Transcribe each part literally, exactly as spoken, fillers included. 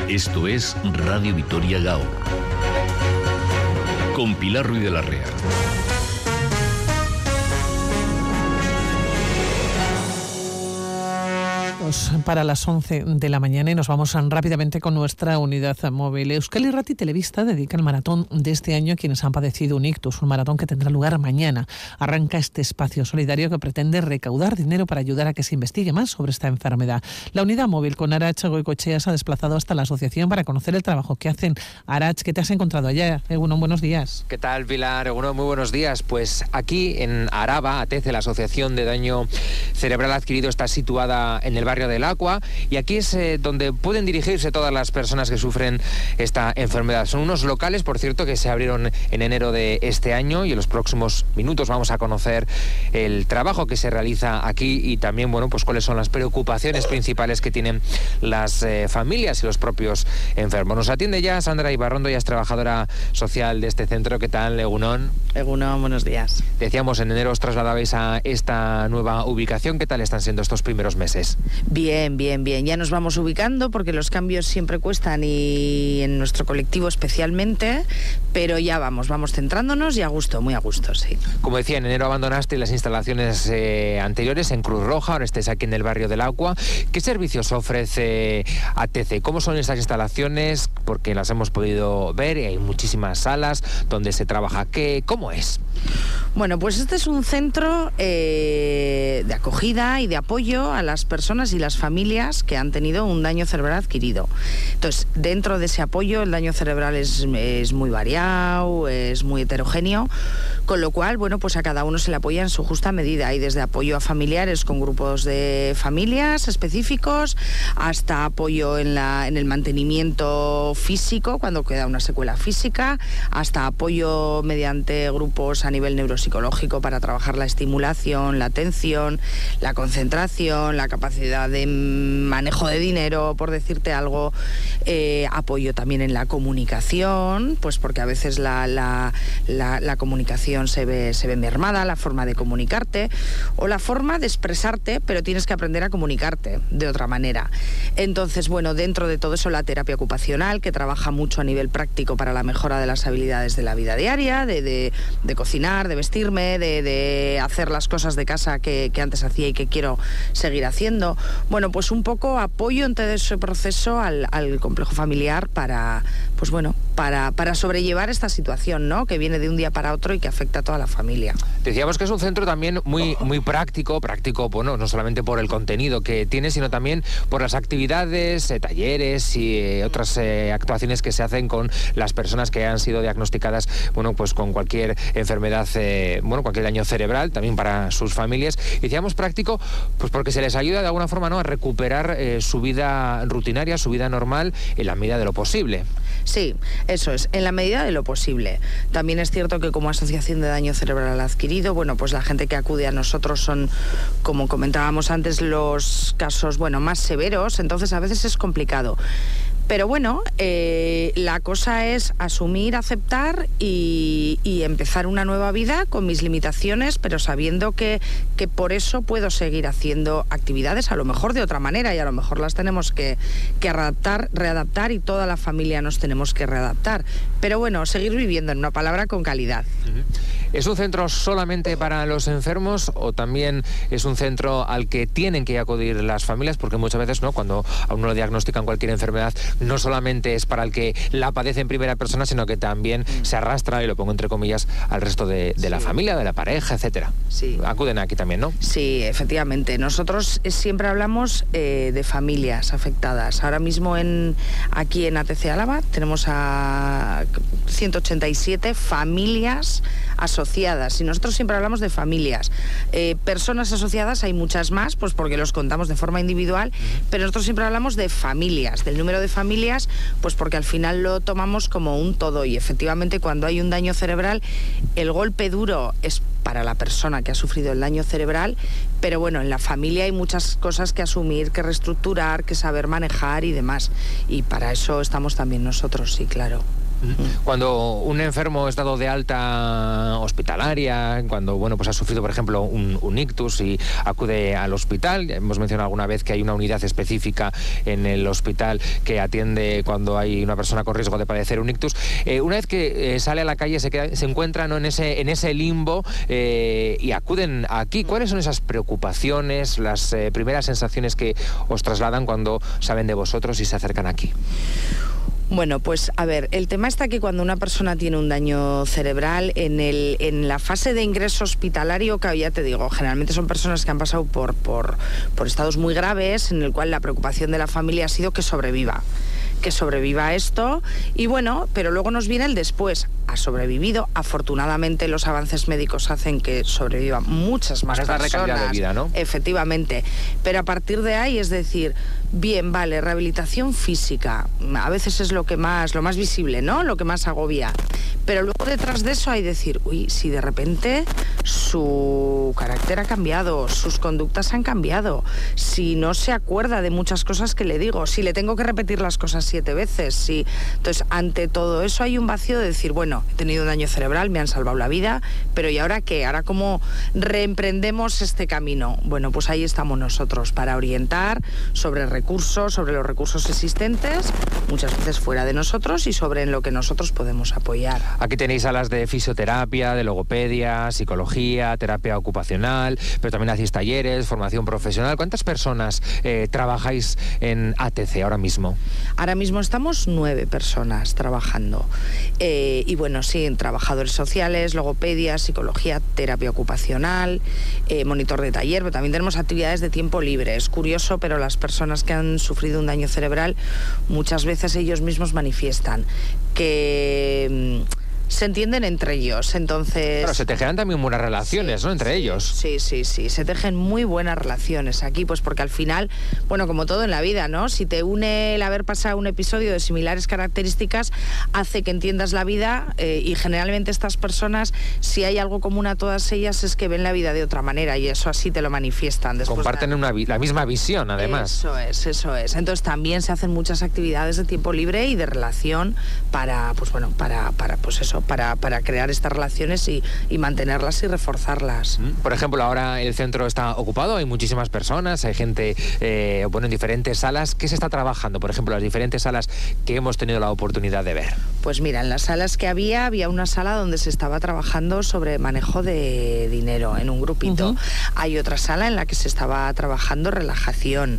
Esto es Radio Vitoria Gaur, con Pilar Ruiz de la Rea. Para las once de la mañana y nos vamos rápidamente con nuestra unidad móvil. Euskal Irrati Telebista dedica el maratón de este año a quienes han padecido un ictus, un maratón que tendrá lugar mañana. Arranca este espacio solidario que pretende recaudar dinero para ayudar a que se investigue más sobre esta enfermedad. La unidad móvil con Arach Goicoechea se ha desplazado hasta la asociación para conocer el trabajo que hacen. Arach, ¿qué te has encontrado allá? Egunon, buenos días. ¿Qué tal, Pilar? Egunon, muy buenos días. Pues aquí en Araba, ATECE, la Asociación de Daño Cerebral Adquirido, está situada en el barrio del Aqua, y aquí es eh, donde pueden dirigirse todas las personas que sufren esta enfermedad. Son unos locales, por cierto, que se abrieron en enero de este año, y en los próximos minutos vamos a conocer el trabajo que se realiza aquí y también, bueno, pues cuáles son las preocupaciones principales que tienen las eh, familias y los propios enfermos. Nos atiende ya Sandra Ibarrondo, ya es trabajadora social de este centro. ¿Qué tal, Egunon? Egunon, buenos días. Decíamos, en enero os trasladabais a esta nueva ubicación. ¿Qué tal están siendo estos primeros meses? Bien, bien, bien. Ya nos vamos ubicando porque los cambios siempre cuestan, y en nuestro colectivo especialmente, pero ya vamos, vamos centrándonos y a gusto, muy a gusto, sí. Como decía, en enero abandonaste las instalaciones eh, anteriores en Cruz Roja, ahora estáis aquí en el barrio del Aqua. ¿Qué servicios ofrece ATECE? ¿Cómo son estas instalaciones? Porque las hemos podido ver y hay muchísimas salas donde se trabaja. ¿Qué, ¿Cómo es? Bueno, pues este es un centro eh, de acogida y de apoyo a las personas y las familias que han tenido un daño cerebral adquirido. Entonces, dentro de ese apoyo, el daño cerebral es, es muy variado, es muy heterogéneo, con lo cual, bueno, pues a cada uno se le apoya en su justa medida. Hay desde apoyo a familiares con grupos de familias específicos, hasta apoyo en, la, en el mantenimiento físico, cuando queda una secuela física, hasta apoyo mediante grupos a nivel neuropsicológico para trabajar la estimulación, la atención, la concentración, la capacidad de manejo de dinero, por decirte algo, eh, apoyo también en la comunicación, pues porque a veces la, la, la, la comunicación se ve, se ve mermada, la forma de comunicarte o la forma de expresarte, pero tienes que aprender a comunicarte de otra manera. Entonces, bueno, dentro de todo eso, la terapia ocupacional, que trabaja mucho a nivel práctico para la mejora de las habilidades de la vida diaria, de, de, de cocinar, de vestirme, de, de hacer las cosas de casa que, que antes hacía y que quiero seguir haciendo. Bueno, pues un poco apoyo en todo ese proceso al, al complejo familiar para, pues bueno, para, para sobrellevar esta situación, ¿no?, que viene de un día para otro y que afecta a toda la familia. Decíamos que es un centro también muy, muy práctico, práctico, bueno, no solamente por el contenido que tiene, sino también por las actividades, eh, talleres y eh, otras eh, actuaciones que se hacen con las personas que han sido diagnosticadas, bueno, pues con cualquier enfermedad, eh, bueno, cualquier daño cerebral, también para sus familias. Y decíamos práctico, pues porque se les ayuda de alguna forma, ¿no?, a recuperar eh, su vida rutinaria, su vida normal, en la medida de lo posible. Sí, eso es, en la medida de lo posible. También es cierto que como Asociación de Daño Cerebral Adquirido, bueno, pues la gente que acude a nosotros son, como comentábamos antes, los casos, bueno, más severos, entonces a veces es complicado. Pero bueno, eh, la cosa es asumir, aceptar y, y empezar una nueva vida con mis limitaciones, pero sabiendo que, que por eso puedo seguir haciendo actividades, a lo mejor de otra manera, y a lo mejor las tenemos que, que readaptar, readaptar y toda la familia nos tenemos que readaptar. Pero bueno, seguir viviendo, en una palabra, con calidad. ¿Es un centro solamente para los enfermos o también es un centro al que tienen que acudir las familias? Porque muchas veces, ¿no?, cuando a uno le diagnostican cualquier enfermedad, no solamente es para el que la padece en primera persona, sino que también mm. se arrastra, y lo pongo entre comillas, al resto de, de sí. la familia, de la pareja, etcétera. Sí. Acuden aquí también, ¿no? Sí, efectivamente. Nosotros siempre hablamos eh, de familias afectadas. Ahora mismo en aquí en ATECE Álava tenemos a ciento ochenta y siete familias asociadas, y nosotros siempre hablamos de familias. Eh, personas asociadas hay muchas más, pues porque los contamos de forma individual, uh-huh. pero nosotros siempre hablamos de familias, del número de familias, pues porque al final lo tomamos como un todo, y efectivamente cuando hay un daño cerebral, el golpe duro es para la persona que ha sufrido el daño cerebral, pero bueno, en la familia hay muchas cosas que asumir, que reestructurar, que saber manejar y demás, y para eso estamos también nosotros, sí, claro. Cuando un enfermo es dado de alta hospitalaria, cuando bueno pues ha sufrido, por ejemplo, un, un ictus y acude al hospital, hemos mencionado alguna vez que hay una unidad específica en el hospital que atiende cuando hay una persona con riesgo de padecer un ictus, eh, una vez que eh, sale a la calle se, queda, se encuentra, ¿no?, en ese, en ese limbo eh, y acuden aquí. ¿Cuáles son esas preocupaciones, las eh, primeras sensaciones que os trasladan cuando saben de vosotros y se acercan aquí? Bueno, pues a ver, el tema está que cuando una persona tiene un daño cerebral, en, el, en la fase de ingreso hospitalario, que ya te digo, generalmente son personas que han pasado por, por, por estados muy graves, en el cual la preocupación de la familia ha sido que sobreviva. que sobreviva a esto, y bueno, pero luego nos viene el después. Ha sobrevivido, afortunadamente los avances médicos hacen que sobrevivan muchas más personas. Es la calidad de vida, ¿no? Efectivamente, pero a partir de ahí, es decir, bien, vale, rehabilitación física, a veces es lo que más, lo más visible, ¿no?, lo que más agobia, pero luego detrás de eso hay decir, uy, si de repente su carácter ha cambiado, sus conductas han cambiado, si no se acuerda de muchas cosas que le digo, si le tengo que repetir las cosas siete veces, si... Entonces, ante todo eso hay un vacío de decir, bueno, he tenido un daño cerebral, me han salvado la vida, pero ¿y ahora qué? ¿Ahora cómo reemprendemos este camino? Bueno, pues ahí estamos nosotros, para orientar sobre recursos, sobre los recursos existentes, muchas veces fuera de nosotros, y sobre en lo que nosotros podemos apoyar. Aquí tenéis salas de fisioterapia, de logopedia, psicología, terapia ocupacional, pero también hacéis talleres, formación profesional. ¿Cuántas personas eh, trabajáis en A T C ahora mismo? Ahora mismo estamos nueve personas trabajando. Eh, y bueno, sí, en trabajadores sociales, logopedia, psicología, terapia ocupacional, eh, monitor de taller, pero también tenemos actividades de tiempo libre. Es curioso, pero las personas que han sufrido un daño cerebral, muchas veces ellos mismos manifiestan que se entienden entre ellos, entonces... Claro, se tejen también buenas relaciones, sí, ¿no?, entre sí, ellos. Sí, sí, sí, se tejen muy buenas relaciones aquí, pues porque al final, bueno, como todo en la vida, ¿no?, si te une el haber pasado un episodio de similares características, hace que entiendas la vida, eh, y generalmente estas personas, si hay algo común a todas ellas, es que ven la vida de otra manera, y eso así te lo manifiestan. Después Comparten de... una vi- la misma visión, además. Eso es, eso es. Entonces también se hacen muchas actividades de tiempo libre y de relación para, pues bueno, para, para pues eso, Para, para crear estas relaciones y, y mantenerlas y reforzarlas. Por ejemplo, ahora el centro está ocupado, hay muchísimas personas, hay gente, eh, bueno, en diferentes salas. ¿Qué se está trabajando, por ejemplo, las diferentes salas que hemos tenido la oportunidad de ver? Pues mira, en las salas que había, había una sala donde se estaba trabajando sobre manejo de dinero en un grupito. Uh-huh. Hay otra sala en la que se estaba trabajando relajación.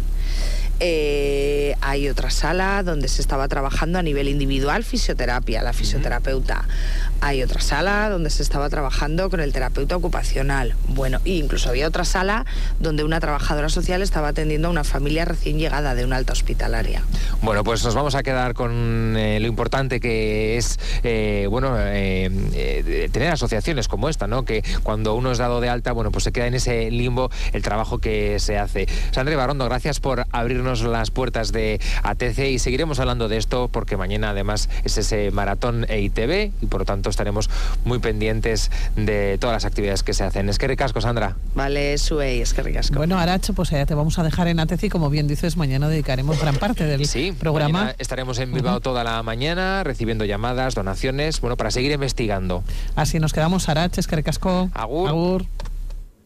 Eh, hay otra sala donde se estaba trabajando a nivel individual fisioterapia, la fisioterapeuta. Hay otra sala donde se estaba trabajando con el terapeuta ocupacional. Bueno, e incluso había otra sala donde una trabajadora social estaba atendiendo a una familia recién llegada de una alta hospitalaria. Bueno, pues nos vamos a quedar con eh, lo importante que es, eh, bueno, eh, eh, tener asociaciones como esta, ¿no?, que cuando uno es dado de alta, bueno, pues se queda en ese limbo el trabajo que se hace. Sandra Ibarrondo, gracias por abrirnos las puertas de A T C, y seguiremos hablando de esto porque mañana además es ese maratón E I T B y por lo tanto estaremos muy pendientes de todas las actividades que se hacen. Es que ricasco, Sandra. Vale, Suey, es que ricasco. Bueno, Aracho, pues ya te vamos a dejar en A T C y como bien dices, mañana dedicaremos gran parte del sí, programa. Estaremos en Bilbao uh-huh. toda la mañana recibiendo llamadas, donaciones, bueno, para seguir investigando. Así nos quedamos, Aracho, es que ricasco. Agur. Agur.